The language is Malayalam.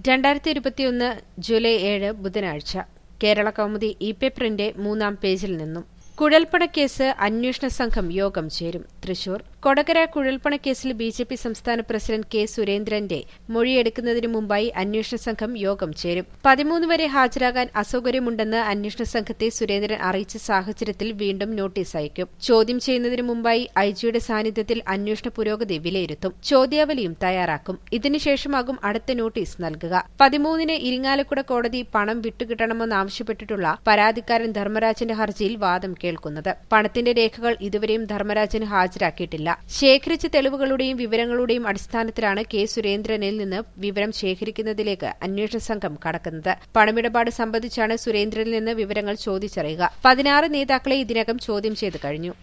2021 ജൂലൈ 7 ബുധനാഴ്ച കേരള കൗമുദി ഇ-പേപ്പറിന്റെ 3-ാം പേജിൽ നിന്നും കുഴൽപ്പണക്കേസ് അന്വേഷണ സംഘം യോഗം ചേരും. തൃശൂർ കൊടകര കുഴൽപ്പണക്കേസിൽ ബിജെപി സംസ്ഥാന പ്രസിഡന്റ് കെ സുരേന്ദ്രന്റെ മൊഴിയെടുക്കുന്നതിനു മുമ്പായി അന്വേഷണ സംഘം യോഗം ചേരും. 13 വരെ ഹാജരാകാൻ അസൌകര്യമുണ്ടെന്ന് അന്വേഷണ സംഘത്തെ സുരേന്ദ്രൻ അറിയിച്ച സാഹചര്യത്തിൽ വീണ്ടും നോട്ടീസ് അയക്കും. ചോദ്യം ചെയ്യുന്നതിനു മുമ്പായി ഐജിയുടെ സാന്നിധ്യത്തിൽ അന്വേഷണ പുരോഗതി വിലയിരുത്തും. ചോദ്യാവലിയും തയ്യാറാക്കും. ഇതിനുശേഷമാകും അടുത്ത നോട്ടീസ് നൽകുക. 13-ന് ഇരിങ്ങാലക്കുട കോടതി പണം വിട്ടുകിട്ടണമെന്നാവശ്യപ്പെട്ടിട്ടുള്ള പരാതിക്കാരൻ ധർമ്മരാജന്റെ ഹർജിയിൽ വാദം കേൾക്കുന്നത്. പണത്തിന്റെ രേഖകൾ ഇതുവരെയും ധർമ്മരാജന് ഹാജരാക്കിയിട്ടില്ല. ശേഖരിച്ച തെളിവുകളുടെയും വിവരങ്ങളുടെയും അടിസ്ഥാനത്തിലാണ് കെ സുരേന്ദ്രനിൽ നിന്ന് വിവരം ശേഖരിക്കുന്നതിലേക്ക് അന്വേഷണ സംഘം കടക്കുന്നത്. പണമിടപാട് സംബന്ധിച്ചാണ് സുരേന്ദ്രനിൽ നിന്ന് വിവരങ്ങൾ ചോദിച്ചറിയുക. 16 നേതാക്കളെ ഇതിനകം ചോദ്യം ചെയ്ത് കഴിഞ്ഞു.